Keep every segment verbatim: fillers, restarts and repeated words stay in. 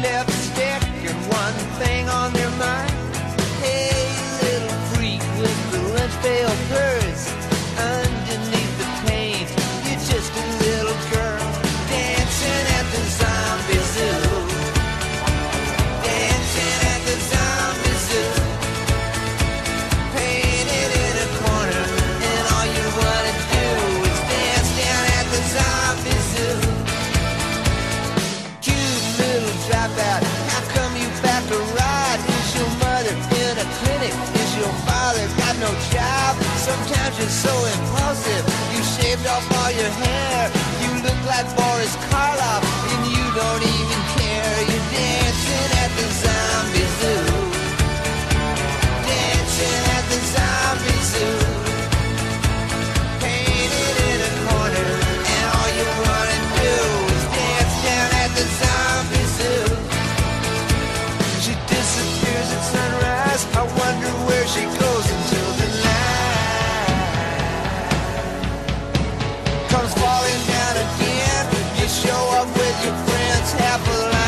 lipstick and one thing on their mind. Hey, little freak with the lunch pail purse. Underneath the paint, you're just a little girl dancing at the zombie zoo. Dancing at the zombie zoo. Painted in a corner, and all you wanna do is dance down at the zombie zoo. Cute little dropout, how come you back to ride? Is your mother in a clinic? Is your father got no job? Sometimes you're so impulsive, you shaved off all your hair. You look like Boris Karloff, and you don't even care. You're dancing at the zombie zoo. Dancing at the zombie zoo. Painted in a corner, and all you wanna do is dance down at the zombie zoo. She disappears at sunrise, I wonder where she goes until the night comes falling down again. You show up with your friends, half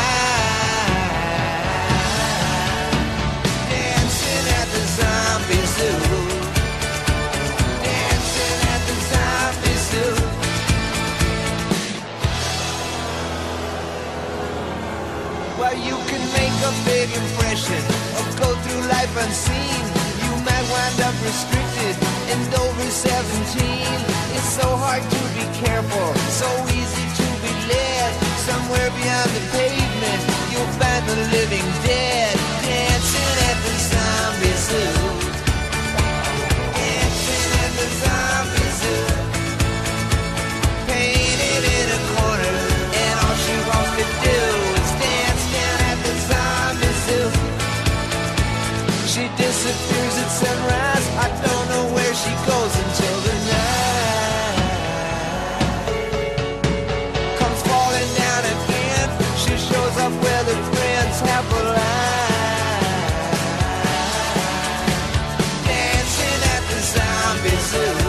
alive. Dancing at the zombie zoo. Dancing at the zombie zoo. Well, you can make a big impression or go through life unseen. You might wind up restricted and over seventeen. It's so hard to be careful, so easy to be led. Somewhere beyond the pavement, you'll find the living dead. Dancing at the zombie zoo. Dancing at the zombie zoo. Painted in a corner, and all she wants to do is dance down at the zombie zoo. She disappears at sunrise, I don't know where she goes until the night comes falling down again. She shows up where the friends have a line. Dancing at the zombie zoo.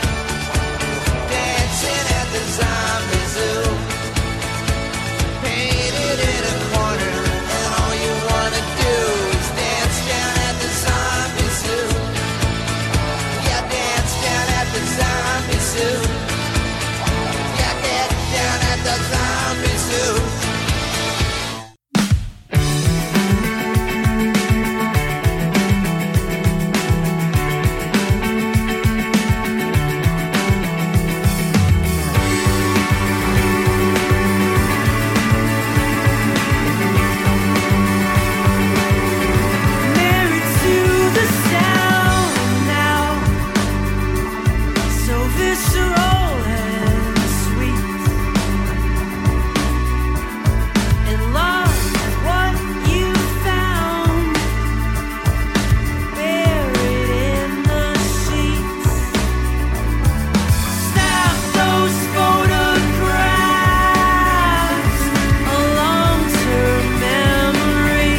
Dancing at the zombie zoo. Painted in a corner, and all you wanna do is dance down at the zombie zoo. Yeah, dance down at the zombie zoo. Yeah, get down at the zombie zoo. Married to the sound now, so visceral and sweet. In love with what you found, buried in the sheets. Snap those photographs, a long-term memory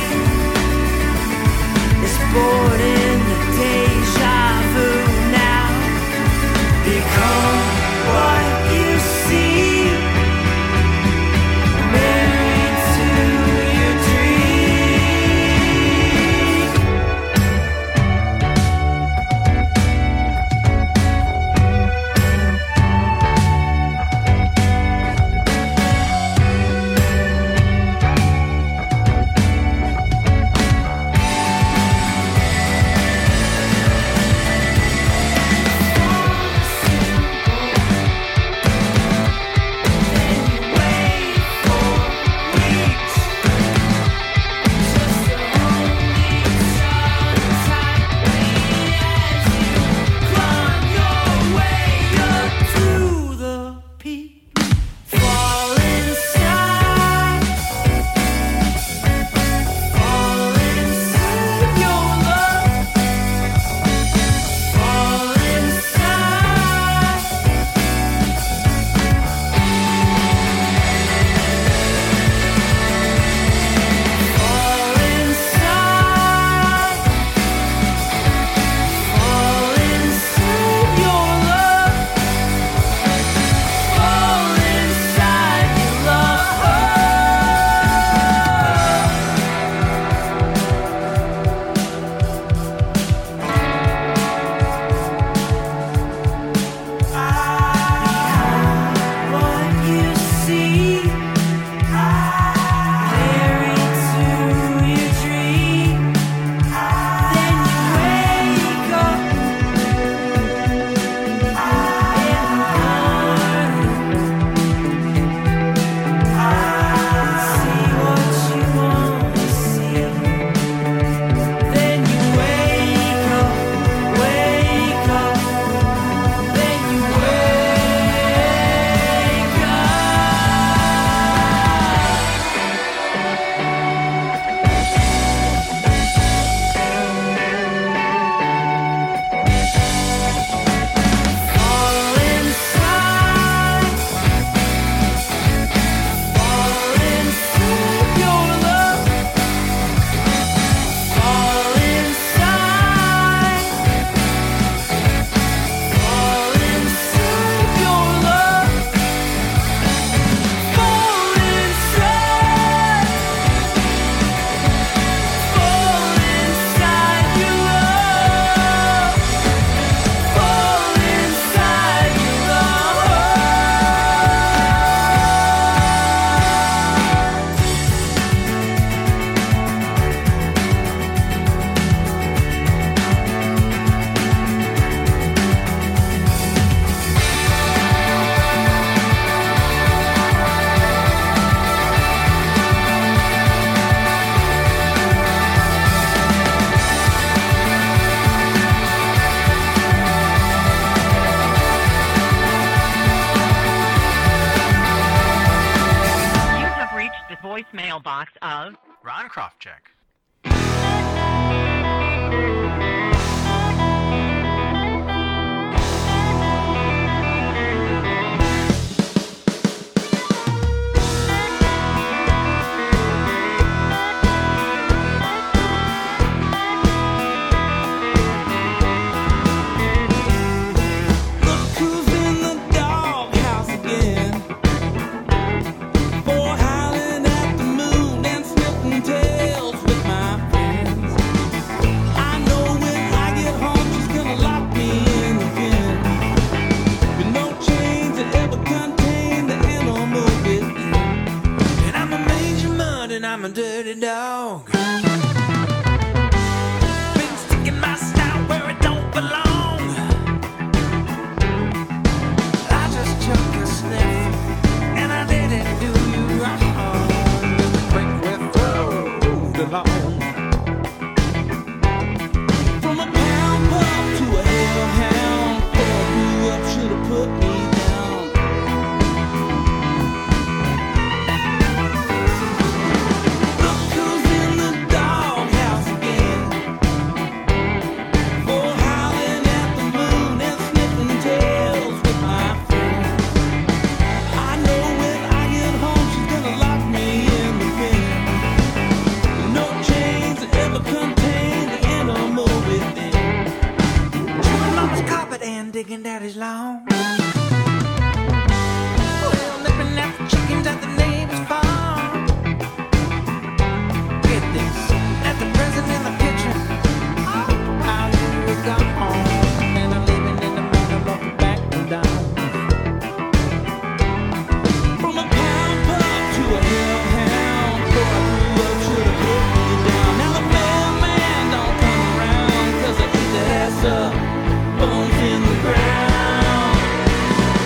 is born in the deja vu now. Become what you see. Married to your dream. box of Ron Krofcheck. I'm a dirty dog. Been sticking my snout where it don't belong. I just took a sniff and I didn't do you wrong. Just a quick whiff along. From a pound pup to a hellhound, before I grew up, should've put me down. Digging daddy's lawn. Well, nipping at the chickens at the neighbor's farm. Get this, at the present in the kitchen. Oh, how you got home, and I'm living in the middle of the back and down. From a pound pup to a hellhound, before I grew up, should've put me down. Now the mailman don't come around, cause I eat that ass up. Bones in the ground.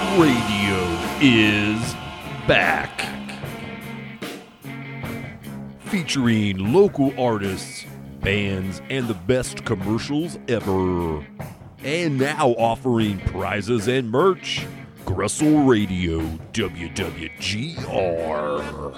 Radio is back. Featuring local artists, bands, and the best commercials ever. And now offering prizes and merch. Gressel Radio, W W G R.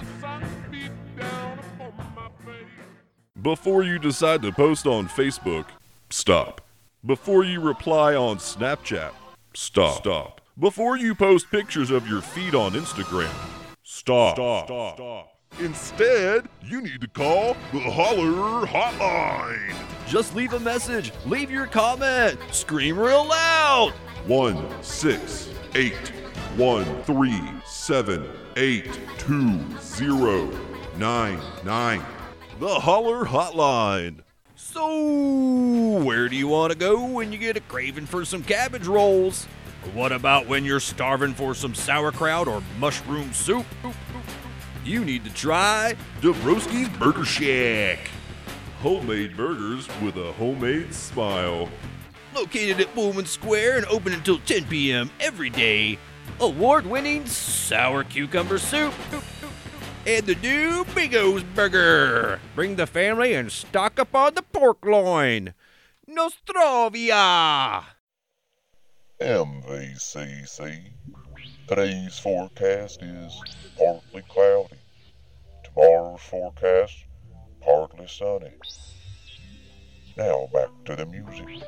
Before you decide to post on Facebook, stop. Before you reply on Snapchat, stop. Stop. Before you post pictures of your feet on Instagram, stop. Stop. Stop. Stop. Instead, you need to call the Holler Hotline. Just leave a message, leave your comment, scream real loud. one six eight one three seven eight two zero nine nine. The Holler Hotline. So, where do you want to go when you get a craving for some cabbage rolls? What about when you're starving for some sauerkraut or mushroom soup? You need to try Dabrowski's Burger Shack. Homemade burgers with a homemade smile. Located at Pullman Square and open until ten p.m. every day. Award-winning sour cucumber soup. And the new Big O's Burger. Bring the family and stock up on the pork loin. Nostrovia. M V C C. Today's forecast is partly cloudy. Tomorrow's forecast, partly sunny. Now back to the music.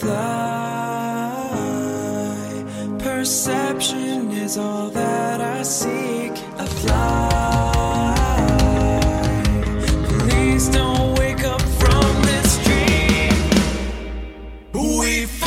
fly. Perception is all that I seek. I fly. Please don't wake up from this dream. We fall.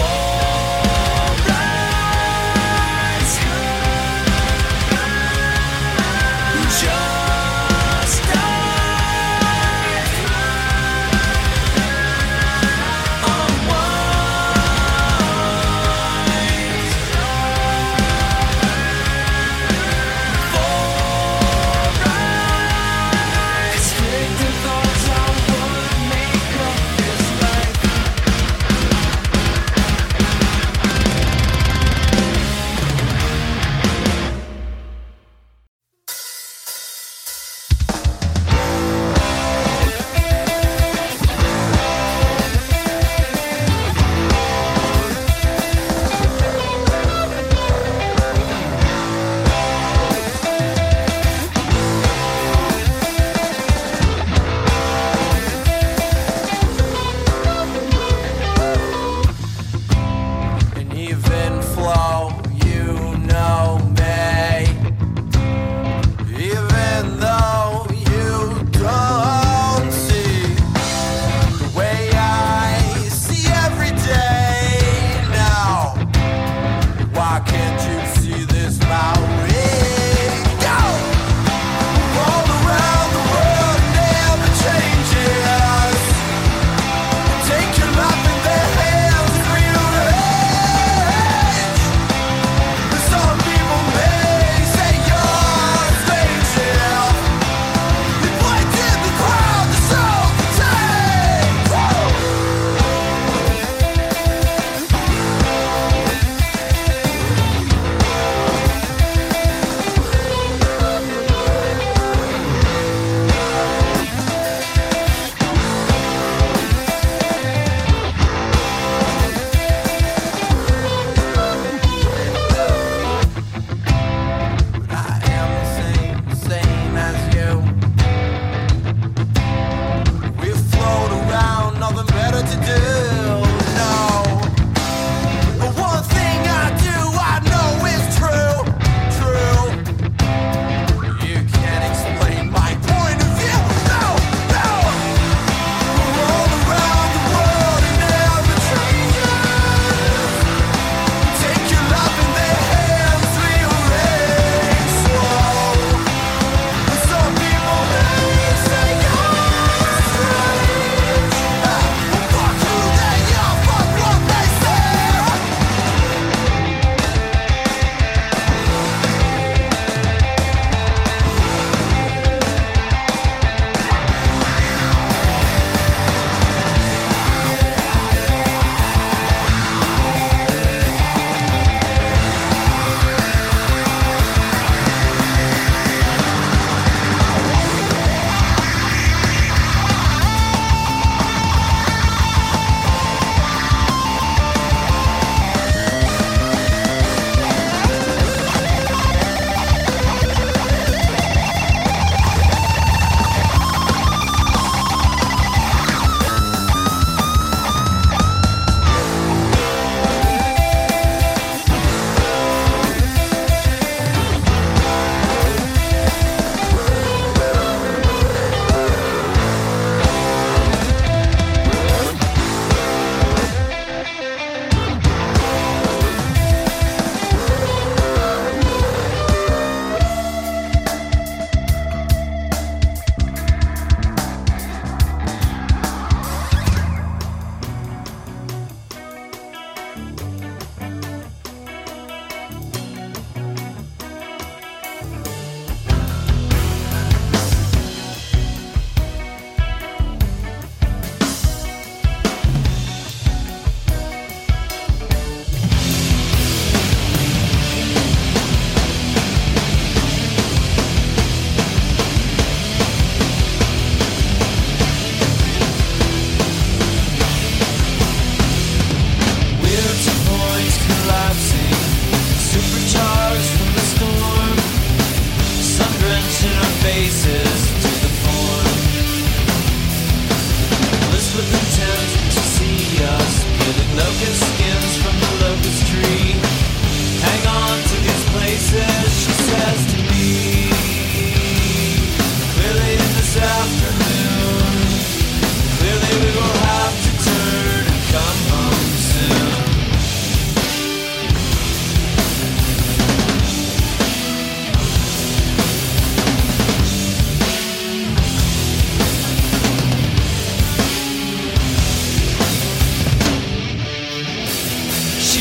Focus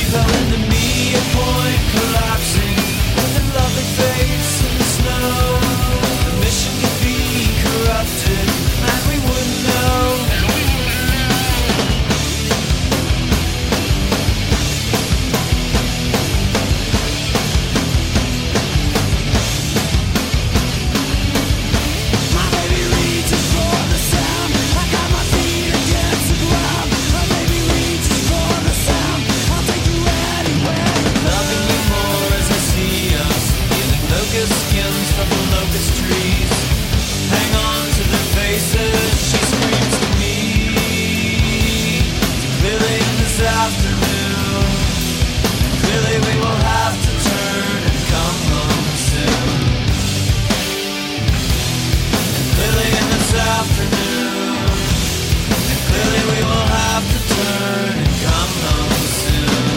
fell into me, a point collapsing with a lovely face in the snow. The mission could be corrupted, and we wouldn't know. My baby reaches for the sound. I got my feet against the ground. My baby reaches for the sound. I'll take you anywhere. Loving you more as I see us, feeling locust skins from the locust trees. Hang on to their faces, she screams to me. Clearly this afternoon, clearly we will have to turn and come home soon. Clearly in this afternoon, clearly we will have to turn and come home soon.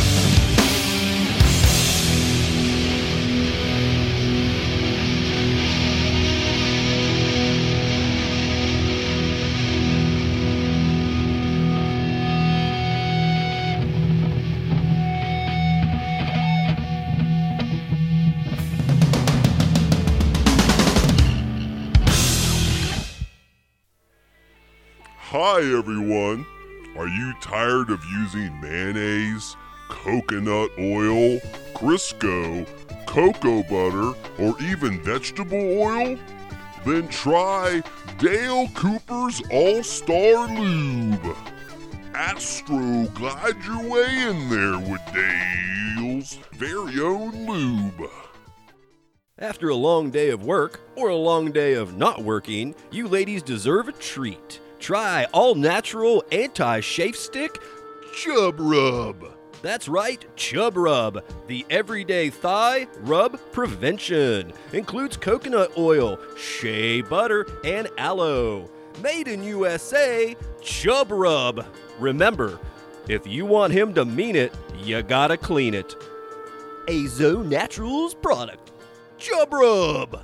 Hi everyone! Are you tired of using mayonnaise, coconut oil, Crisco, cocoa butter, or even vegetable oil? Then try Dale Cooper's All-Star Lube. Astro glide your way in there with Dale's very own lube. After a long day of work, or a long day of not working, you ladies deserve a treat. Try all-natural anti-chafe stick Chub Rub. That's right, Chub Rub, the everyday thigh rub prevention. Includes coconut oil, shea butter, and aloe. Made in U S A, Chub Rub. Remember, if you want him to mean it, you gotta clean it. A Zo Naturals product, Chub Rub.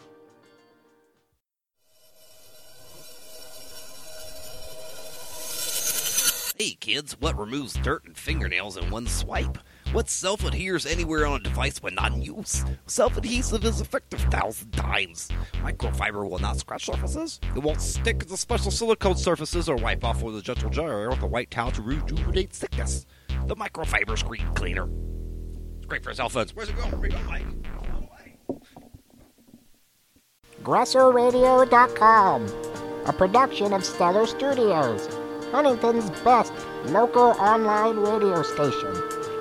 Hey kids, what removes dirt and fingernails in one swipe? What self-adheres anywhere on a device when not in use? Self-adhesive is effective a thousand times. Microfiber will not scratch surfaces. It won't stick to special silicone surfaces or wipe off with a gentle jar with a white towel to rejuvenate thickness. The microfiber screen cleaner. It's great for cell phones. Where's it going? Read my Grosser Radio dot com, a production of Stellar Studios, Huntington's best local online radio station.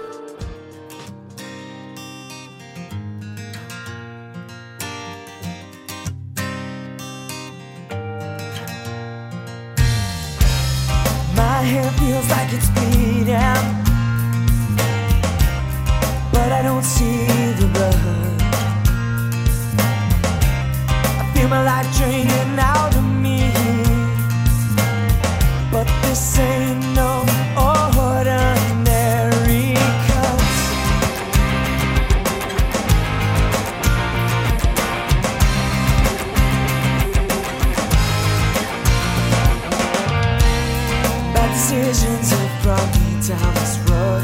My hair feels like it's bleeding, but I don't see the blood. I feel my life draining out of me, but this ain't no ordinary cuts. Bad decisions have brought me down this road.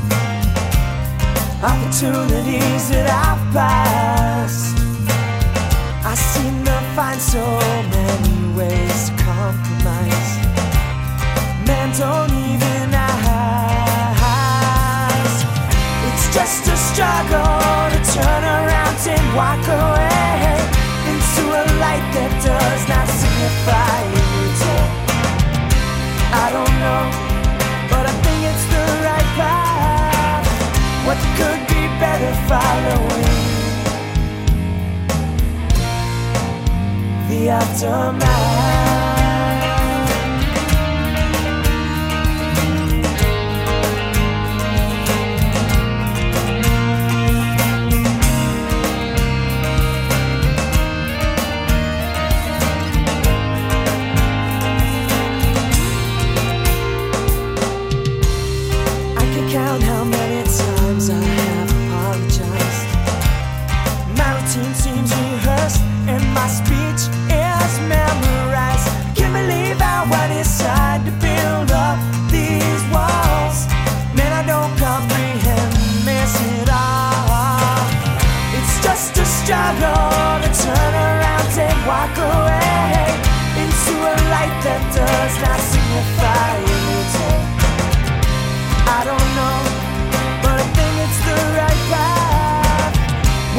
Opportunities that I've passed, I seem to find so many ways to compromise. Man, don't even ask. It's just a struggle to turn around and walk away into a light that does not signify anything. I don't know, but I think it's the right path. What could be better following the aftermath? Count how many times I have apologized. My routine seems rehearsed and my speech is memorized. Can't believe I went inside to build up these walls. Man, I don't come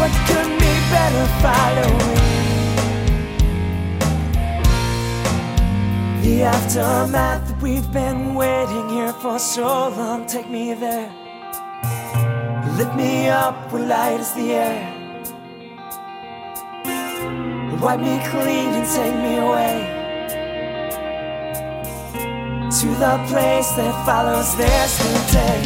What could be better following? The aftermath that we've been waiting here for so long. Take me there. Lift me up where light is the air. Wipe me clean and take me away to the place that follows this new day.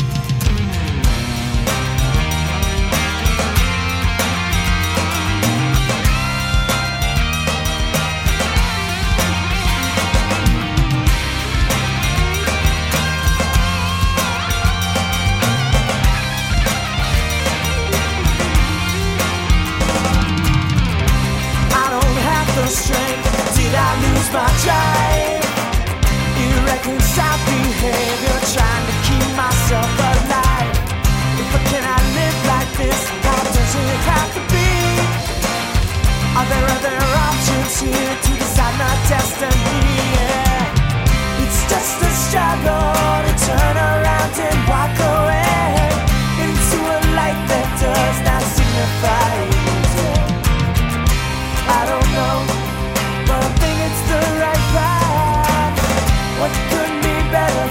My drive, irreconciled behavior, trying to keep myself alive. But can I live like this? How does it have to be? Are there other options here to decide my destiny? Yeah. It's just a struggle to turn around and walk away into a light that does not signify anything. I don't know, but I think it's the right path. What could be better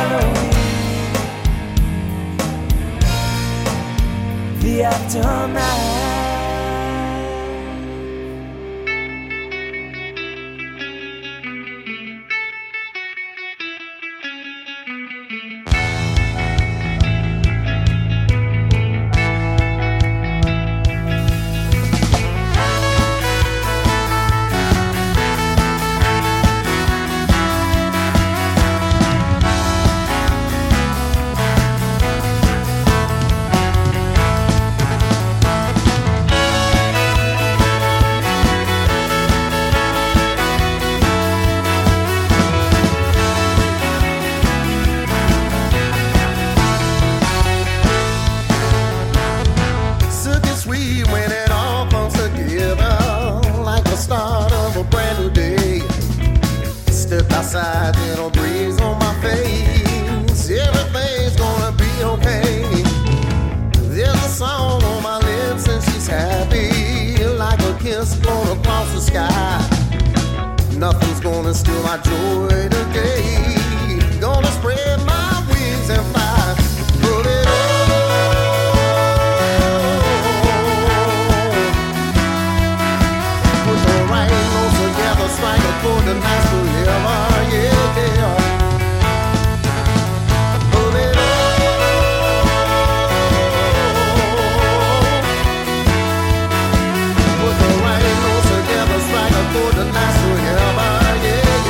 following the aftermath? Gentle breeze on my face, everything's gonna be okay. There's a song on my lips and she's happy, like a kiss blown across the sky. Nothing's gonna steal my joy today. Gonna spread my wings and fly. Put it on. Put the right notes together, strike a chord that lasts forever. Yeah, yeah. Put it on. Put the right notes together, strike a chord that lasts forever. Yeah,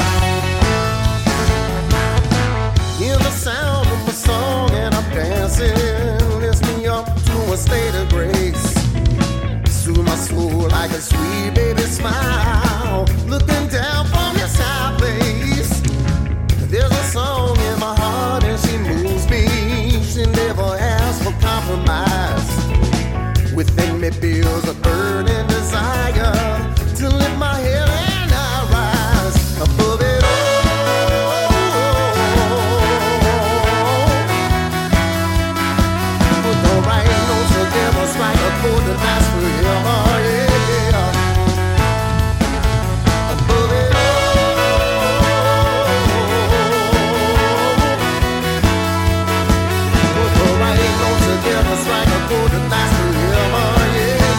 yeah. Hear the sound of my song and I'm dancing. Lifts me up to a state of grace. Soothe my soul like a sweet baby smile. Looking down from your side place. There's a song in my heart and she moves me. She never asks for compromise. Within me feels a burning desire to lift my head and I rise above it all. Put the right notes together, strike a chord that lasts forever. Yeah, above it all. Put the right notes together, strike a chord that lasts forever. Yeah,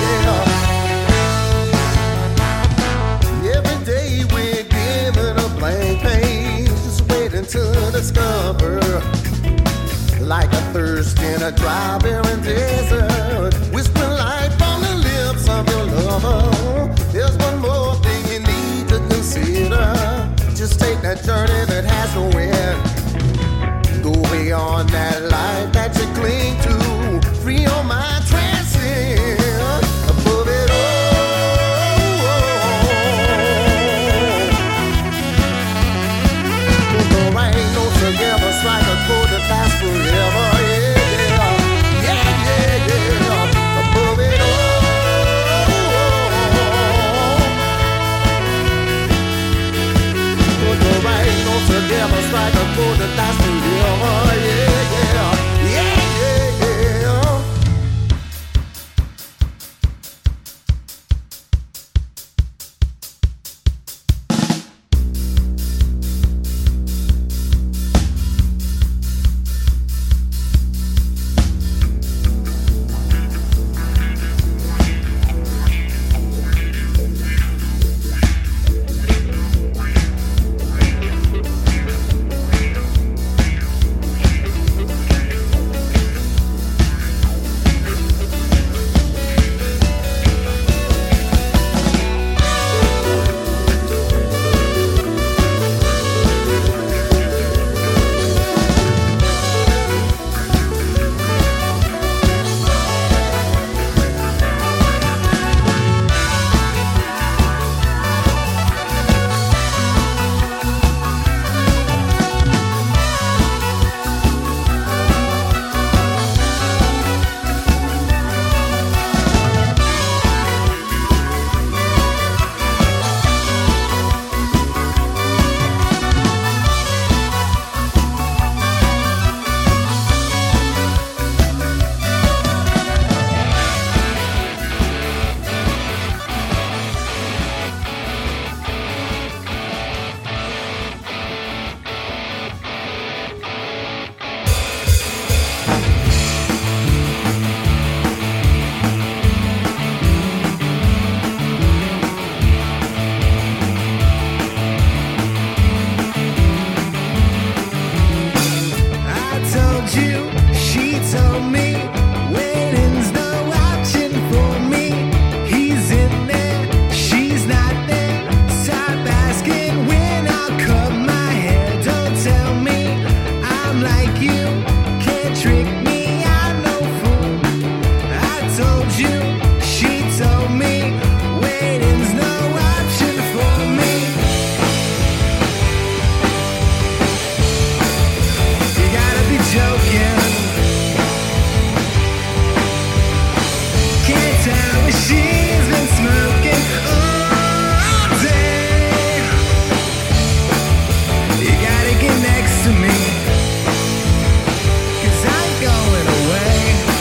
yeah. Every day we're given a blank page, just waiting to discover. Like a thirst in a dry, barren desert, whispering light from the lips of your lover. There's one more thing you need to consider. Just take that journey that has no end. Go beyond that life that you cling to. Free your mind, transcend above it all. Put the right notes together, strike a chord that lasts forever. Yeah, yeah, yeah, yeah. Above it all. Put the right notes together, strike a chord that lasts forever. Yeah, yeah. trick me, I'm no fool. I told you, she told me, waiting's no option for me. You gotta be joking. Can't tell where she's been smoking all day. You gotta get next to me, 'cause I'm going away.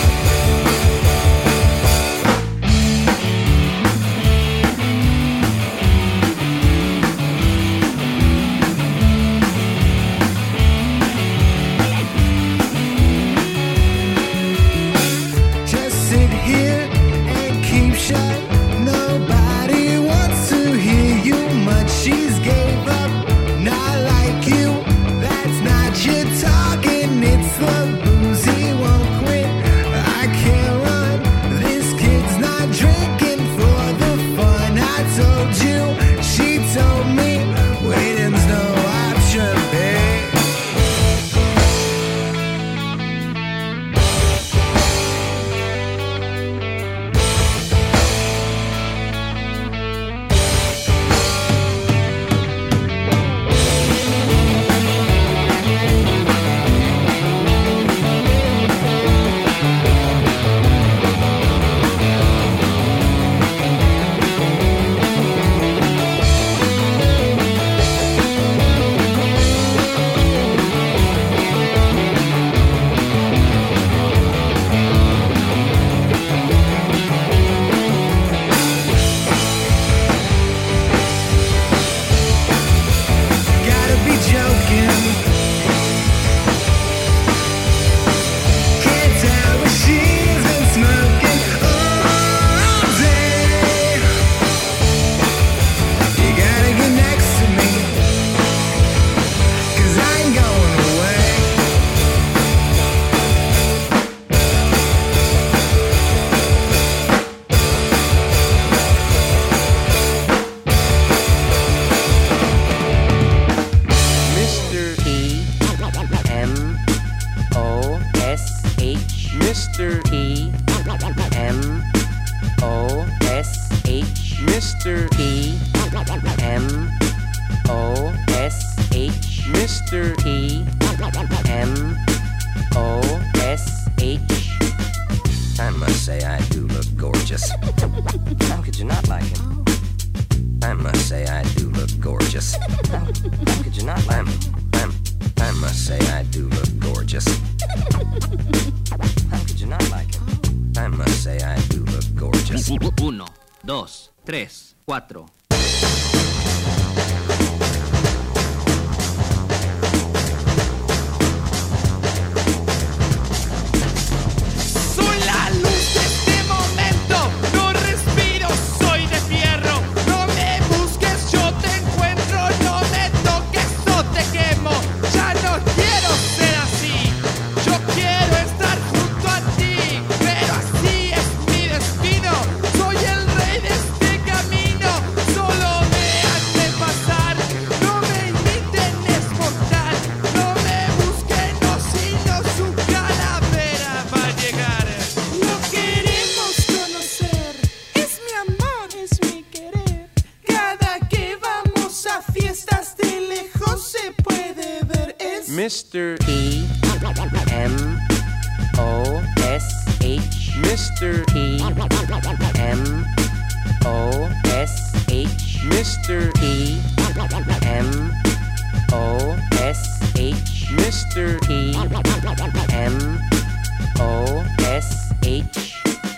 Just sit here and keep shut. Nobody wants to hear you much. She's gave up, not like you. That's not your talking, it's the booze he won't quit. I can't run, this kid's not drinking for the fun. I told you, she told me, waiting's no option, babe. Gotta be joking. Can't tell where she's been smoking all day. You gotta get next to me, 'cause I ain't going away. Mister T M O S H. Mister T M O S H. Mister T M O S H. Mister T M O S H. I must say I do look gorgeous. How could you not like him? I must say I do look gorgeous. How, how could you not like him? I'm, I must say I do look gorgeous. How could you not like him? I must say I do look gorgeous. Uno, dos, tres, cuatro. Soy la luz de este momento, no respiro, soy de fierro. No me busques, yo te encuentro, no me toques o te quemo. Ya no quiero ser así, yo quiero estar junto a ti, pero así es mi destino. Soy el rey de este camino, solo déjame pasar. No me imiten, es mortal, no me busquen, no, sino su calavera va a llegar. Lo queremos conocer, es mi amor, es mi querer. Cada que vamos a fiestas de lejos se puede ver. Es Mister T M O S H. Mister T M O S H. Mister T M O S H. Mister T M O S H.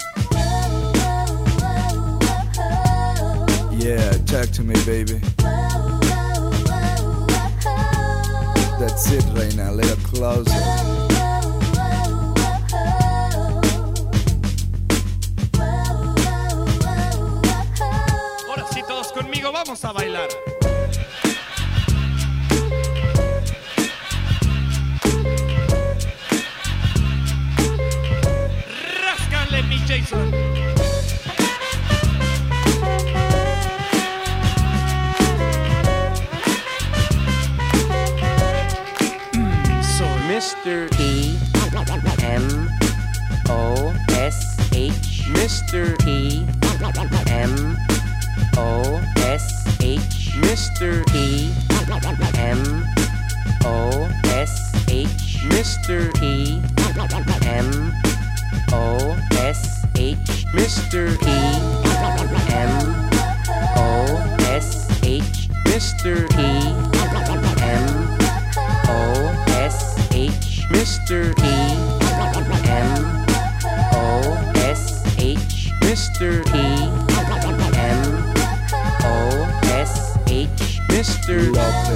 Yeah, talk to me, baby. That's it right now, a little closer. Ahora sí, todos conmigo, vamos a bailar. Ráscale, mi Jason. Mister T Mister T M O S H Mister T M O S H Mister T M O S H Mister T M O S H Mister T M O S H Mister T M O S H Mister T M O S H Mister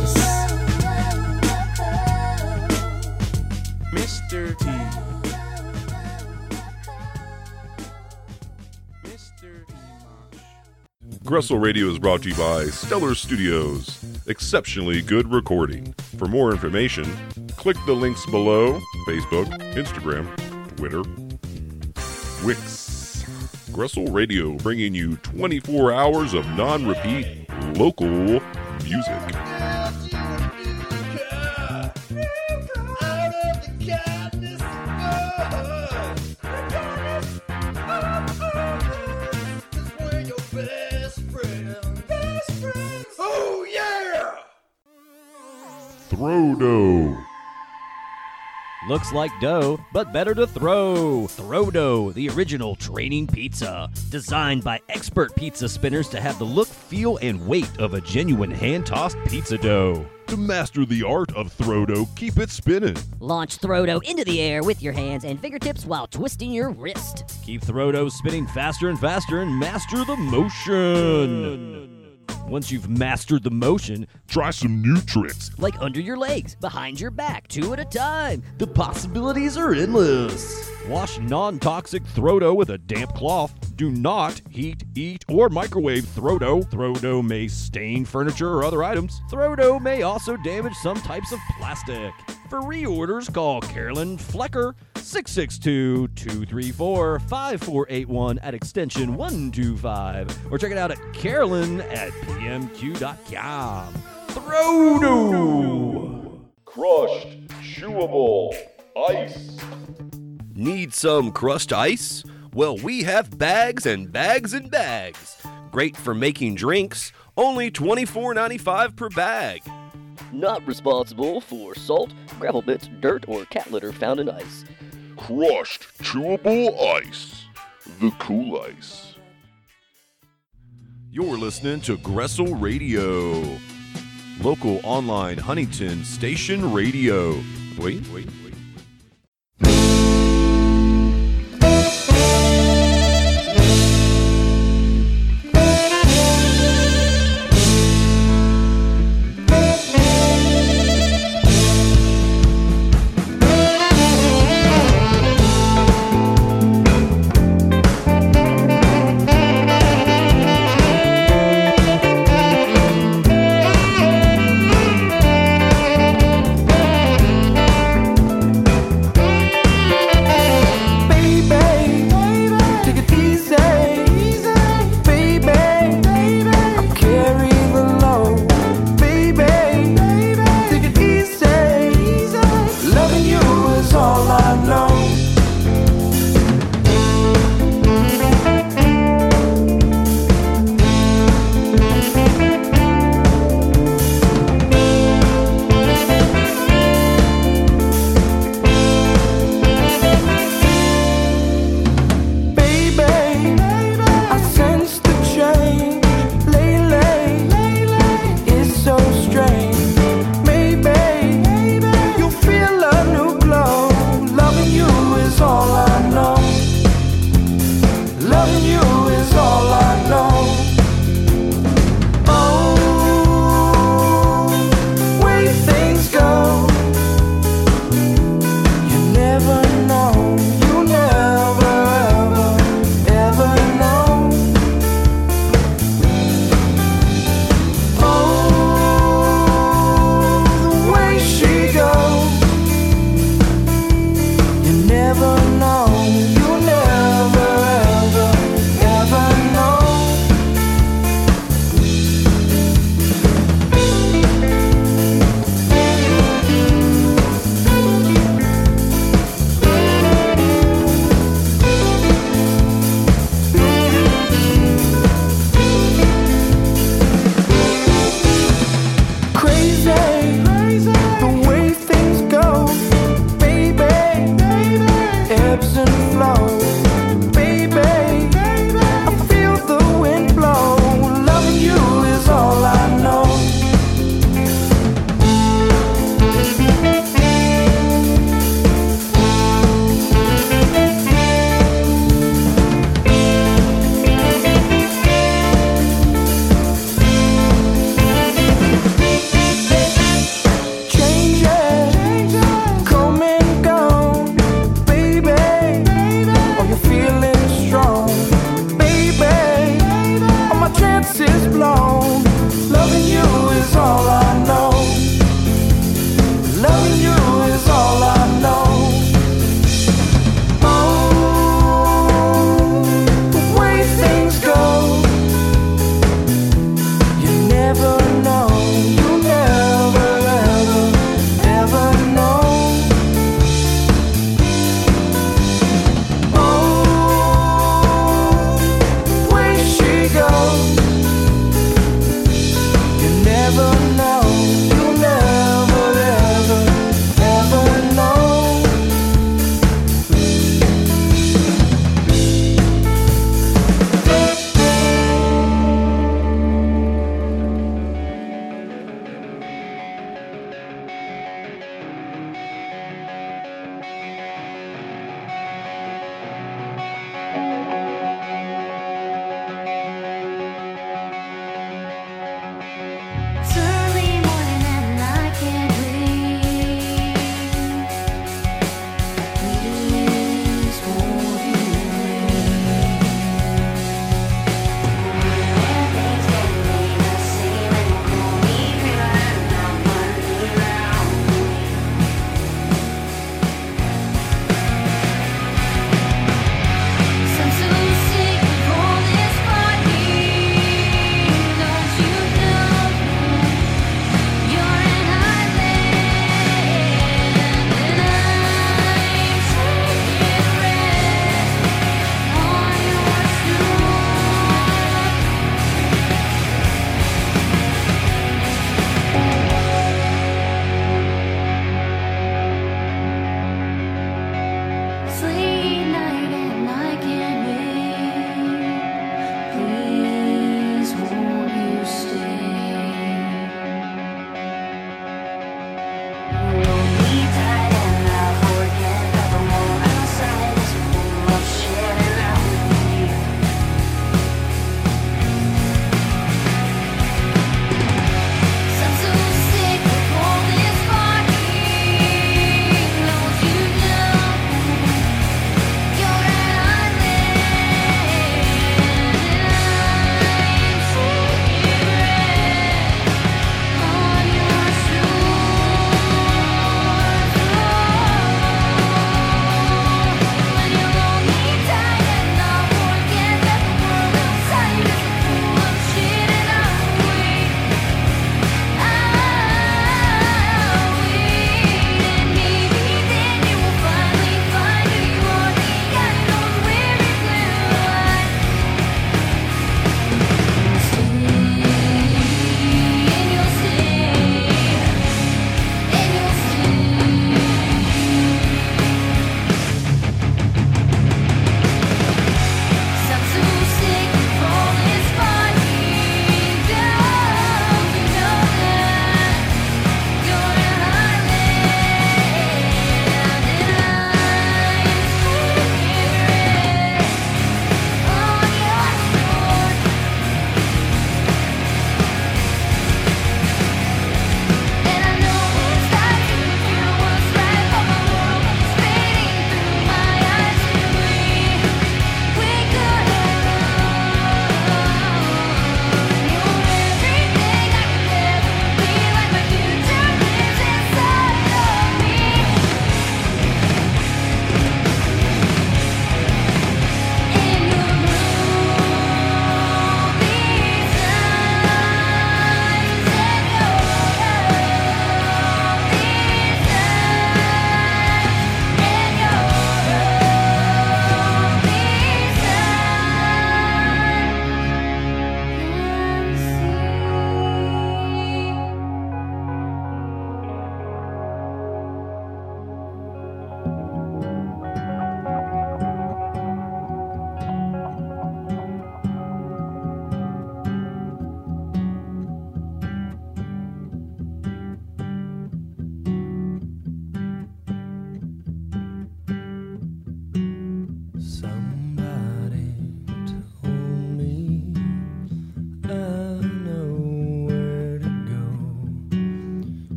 Mister T Mister Gressel Radio is brought to you by Stellar Studios. Exceptionally good recording. For more information, click the links below: Facebook, Instagram, Twitter, Wix. Gressel Radio, bringing you twenty-four hours of non-repeat local music. Oh yeah! Throw dough. Looks like dough, but better to throw. Throw dough, the original training pizza. Designed by expert pizza spinners to have the look, feel, and weight of a genuine hand-tossed pizza dough. To master the art of throw dough, keep it spinning. Launch throw dough into the air with your hands and fingertips while twisting your wrist. Keep throw dough spinning faster and faster and master the motion. Once you've mastered the motion, try some new tricks. Like under your legs, behind your back, two at a time. The possibilities are endless. Wash non-toxic throw dough with a damp cloth. Do not heat, eat, or microwave throw dough. Throw dough may stain furniture or other items. Throw dough may also damage some types of plastic. For reorders, call Carolyn Flecker, six six two, two three four, five four eight one at extension one two five, or check it out at carolyn at p m q dot com. Throw dough! Crushed, chewable, ice. Need some crushed ice? Well, we have bags and bags and bags. Great for making drinks, only twenty-four ninety-five per bag. Not responsible for salt, gravel bits, dirt, or cat litter found in ice. Crushed, chewable ice. The cool ice. You're listening to Gressel Radio. Local online Huntington Station Radio. Wait, wait, wait.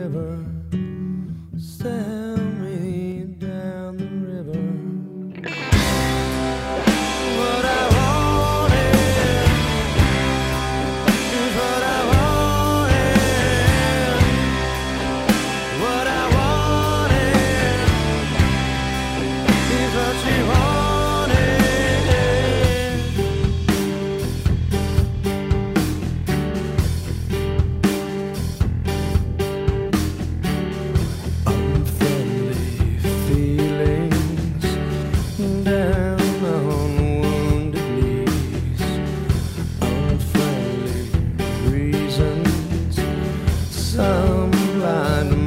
river. Sail me down the river. What I wanted is what I wanted. What I wanted is what you wanted. Unfriendly feelings down on wounded knees. Unfriendly reasons, some blind